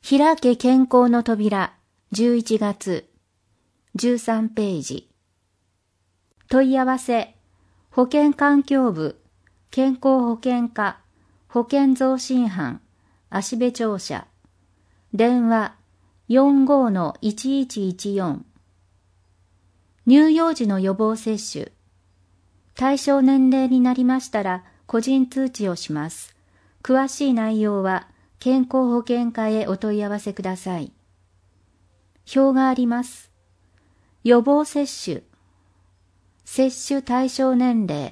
開け健康の扉、11月、13ページ。問い合わせ、保健環境部、健康保険課、保健増進班、芦部庁舎。電話、45-1114。乳幼児の予防接種。対象年齢になりましたら、個人通知をします。詳しい内容は、健康保険課へお問い合わせください。表があります。予防接種。接種対象年齢。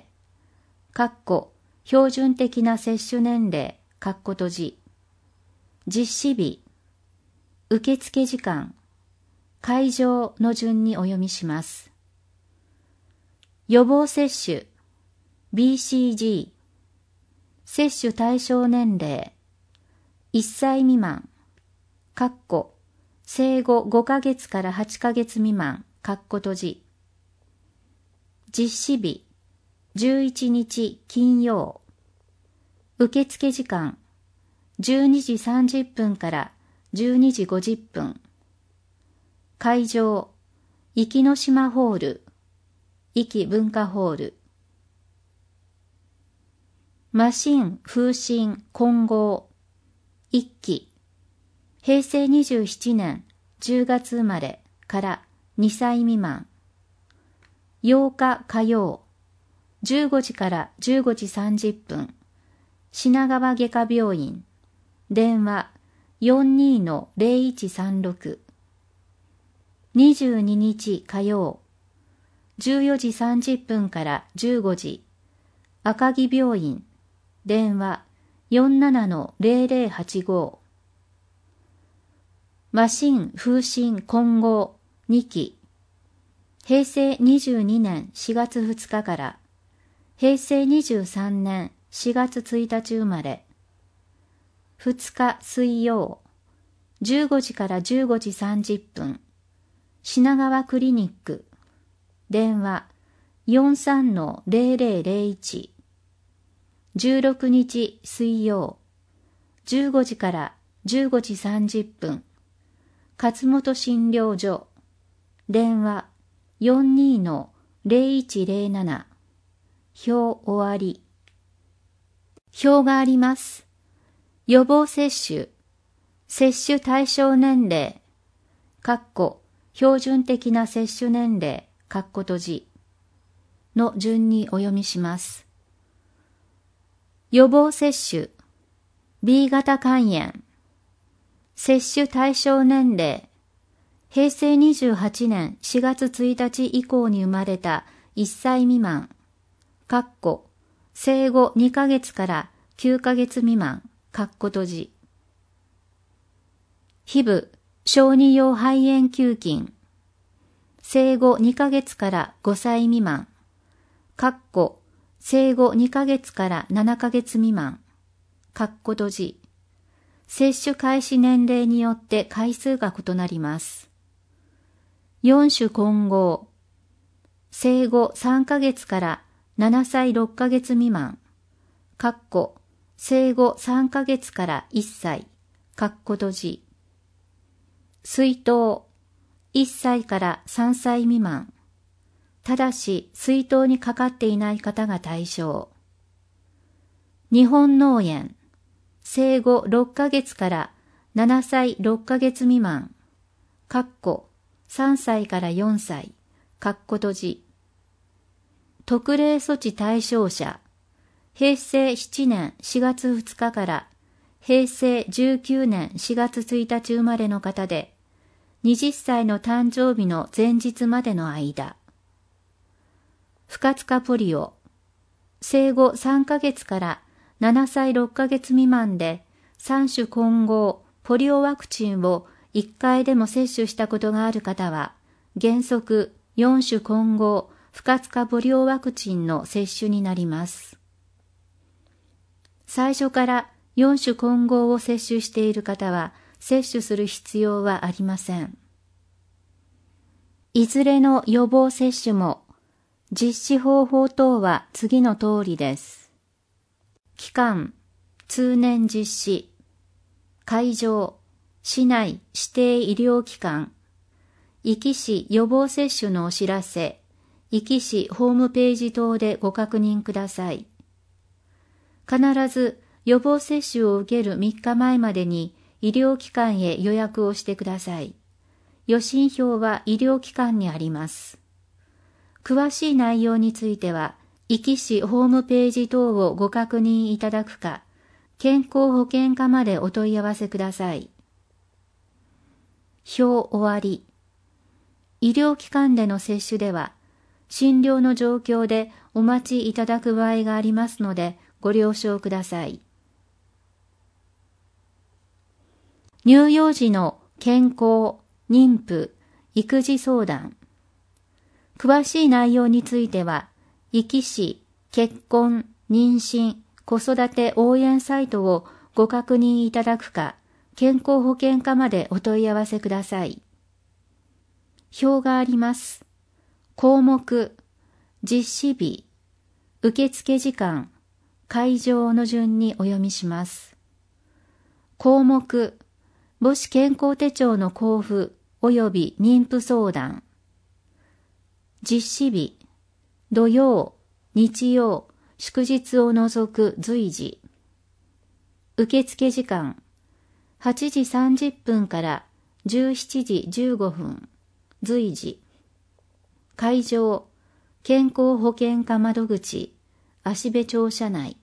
標準的な接種年齢。閉じ。実施日。受付時間。会場の順にお読みします。予防接種。BCG。接種対象年齢。1歳未満。生後5ヶ月から8ヶ月未満。閉じ。実施日。11日金曜。受付時間。12時30分から12時50分。会場。壱岐島ホール。壱岐文化ホール。マシン風疹混合。1期。平成27年10月生まれから2歳未満。8日火曜。15時から15時30分。品川外科病院。電話 42-0136。22日火曜。14時30分から15時。赤城病院。電話 47-0085。マシン風疹混合2期。平成22年4月2日から平成23年4月1日生まれ。2日水曜。15時から15時30分。品川クリニック。電話 43-0001。16日水曜。15時から15時30分。勝本診療所。電話 42-0107。表終わり。表があります。予防接種。接種対象年齢。標準的な接種年齢。閉じ。の順にお読みします。予防接種。B 型肝炎。接種対象年齢。平成28年4月1日以降に生まれた1歳未満。生後2ヶ月から9ヶ月未満。閉じ。HIV 小児用肺炎球菌。生後2ヶ月から5歳未満。生後2ヶ月から7ヶ月未満。閉じ。接種開始年齢によって回数が異なります。4種混合。生後3ヶ月から7歳6ヶ月未満。生後3ヶ月から1歳。閉じ。水筒。1歳から3歳未満。ただし水筒にかかっていない方が対象。日本脳炎。生後6ヶ月から7歳6ヶ月未満。3歳から4歳。閉じ。特例措置対象者。平成7年4月2日から平成19年4月1日生まれの方で、20歳の誕生日の前日までの間。不活化ポリオ。生後3ヶ月から7歳6ヶ月未満で3種混合ポリオワクチンを1回でも接種したことがある方は、原則4種混合不活化ポリオワクチンの接種になります。最初から4種混合を接種している方は接種する必要はありません。いずれの予防接種も実施方法等は次の通りです。期間、通年実施。会場、 市内指定医療機関、壱岐市予防接種のお知らせ、壱岐市ホームページ等でご確認ください。必ず予防接種を受ける3日前までに医療機関へ予約をしてください。予診票は医療機関にあります。詳しい内容については、壱岐市ホームページ等をご確認いただくか、健康保険課までお問い合わせください。表終わり。医療機関での接種では、診療の状況でお待ちいただく場合がありますので、ご了承ください。乳幼児の健康、妊婦、育児相談。詳しい内容については、壱岐市結婚、妊娠、子育て応援サイトをご確認いただくか、健康保険課までお問い合わせください。表があります。項目、実施日、受付時間、会場の順にお読みします。項目、母子健康手帳の交付及び妊婦相談。実施日、土曜、日曜、祝日を除く随時。受付時間、8時30分から17時15分、随時。会場、健康保険課窓口、芦部庁舎内。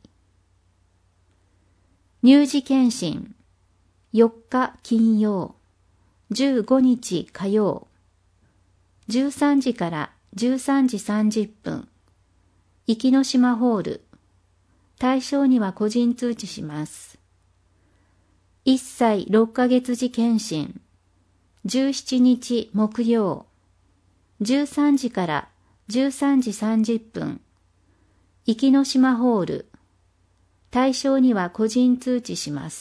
乳児健診、4日金曜、15日火曜、13時から13時30分、壱岐の島ホール、対象には個人通知します。1歳6ヶ月児健診、17日木曜、13時から13時30分、壱岐の島ホール、対象には個人通知します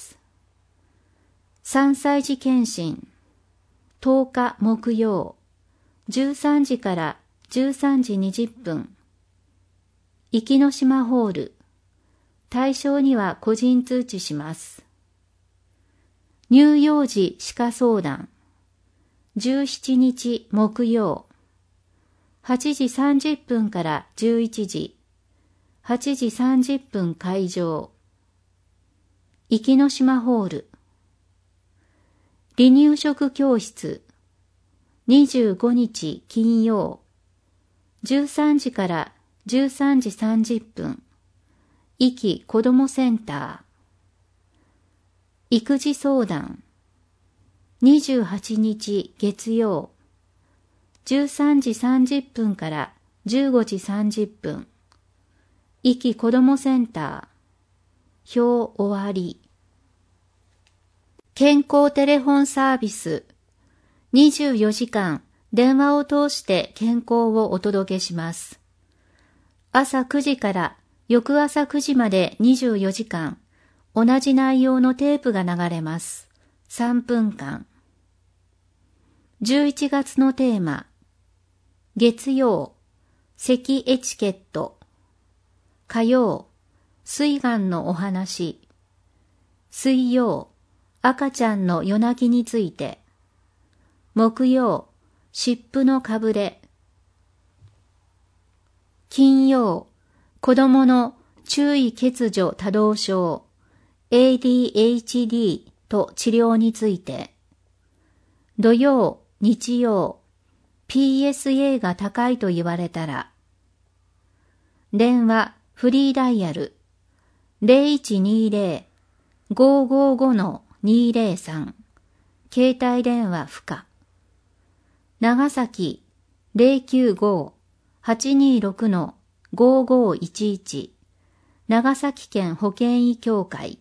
。3歳児健診、10日木曜、13時から13時20分、壱岐の島ホール、対象には個人通知します。乳幼児歯科相談、17日木曜、8時30分から11時、8時30分会場、壱岐の島ホール、離乳食教室、25日金曜、13時から13時30分、壱岐子どもセンター、育児相談、28日月曜、13時30分から15時30分、壱岐子どもセンター、表終わり。健康テレフォンサービス、24時間電話を通して健康をお届けします。朝9時から翌朝9時まで24時間、同じ内容のテープが流れます。3分間。11月のテーマ、月曜、咳エチケット。火曜、膵がんのお話。水曜、赤ちゃんの夜泣きについて。木曜、湿布のかぶれ。金曜、子供の注意欠如多動症 ADHD と治療について。土曜、日曜、PSA が高いと言われたら。電話、フリーダイヤル 0120-555-203 携帯電話不可。長崎 095-826-5511 長崎県保健医協会。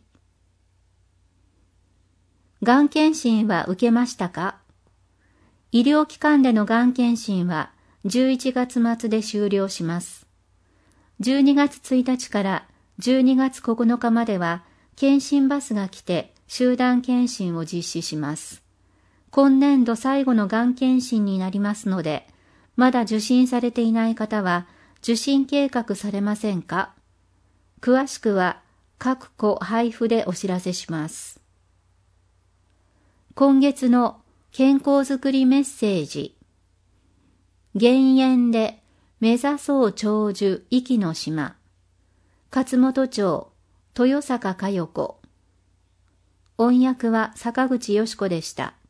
がん検診は受けましたか？医療機関でのがん検診は11月末で終了します。12月1日から12月9日までは検診バスが来て集団検診を実施します。今年度最後のがん検診になりますので、まだ受診されていない方は受診計画されませんか？詳しくは各個配布でお知らせします。 今月の健康づくりメッセージ。減塩で目指そう長寿壱岐の島。勝本町豊坂佳代子。音訳は坂口よし子でした。